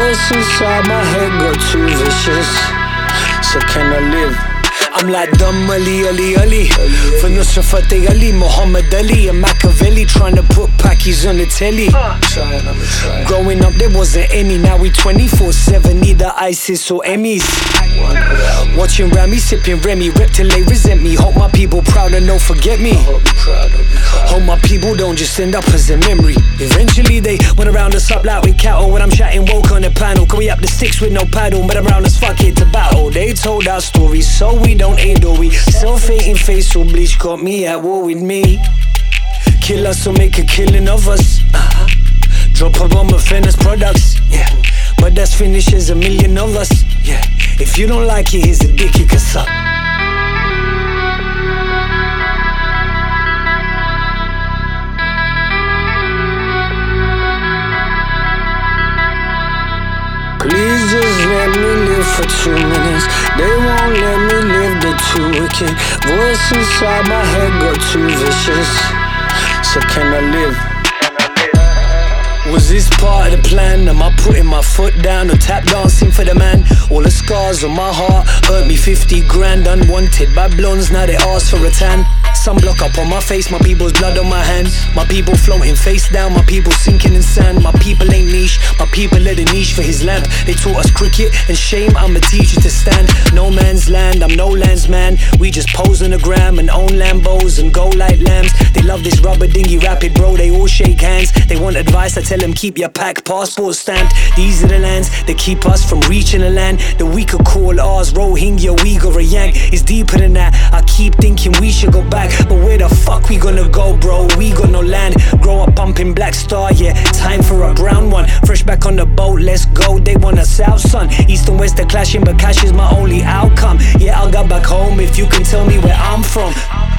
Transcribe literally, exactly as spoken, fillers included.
Voice inside my head got too vicious. So can I live? I'm like Dum Ali, Ali, Ali for Nusra Fateh Ali, Muhammad Ali and Machiavelli, trying to put Pakis on the telly. Growing up there wasn't any, now we twenty-four seven, either ISIS or Emmys. Watching Rami, sipping Remy, rep till they resent me. Hope my people proud and don't forget me. Hope my people don't just end up as a memory. Eventually they wanna round us up like we cattle. When I'm chatting woke on the panel, can we up the sticks with no paddle? But around us fuck it to battle. They told our stories so we don't aid or we self-hating face or bleach got me at war with me. Kill us or make a killing of us. uh-huh. Drop a bomb of Fennis products, yeah. But that's finished as a million of us, yeah. If you don't like it, here's a dick you can suck. Please just let me live for two minutes. They won't let me live, they're too wicked. Voice inside my head got too vicious. So can I live? Was this part of the plan? Am I putting my foot down or tap dancing for the man? All the scars on my heart hurt me fifty grand. Unwanted by blondes, now they ask for a tan. Sunblock up on my face, my people's blood on my hands. My people floating face down, my people sinking in sand. My people ain't niche, my people are the niche for his lamp. They taught us cricket and shame, I'm a teacher to stand. No man's land, I'm no land's man. We just pose on the gram and own Lambos and go like lambs. They love this rubber dinghy rapid, bro, they all shake hands. They want advice, I tell them keep your pack passport stamped. These are the lands that keep us from reaching the land that we could call ours. Rohingya, Uyghur or Yank, it's deeper than that. I keep thinking we should go back, but where the fuck we gonna go, bro? We got no land. Grow up pumping Black Star, yeah. Time for a brown one. Fresh back on the boat, let's go. They want a south sun. East and west are clashing, but cash is my only outcome. Yeah, I'll go back home if you can tell me where I'm from.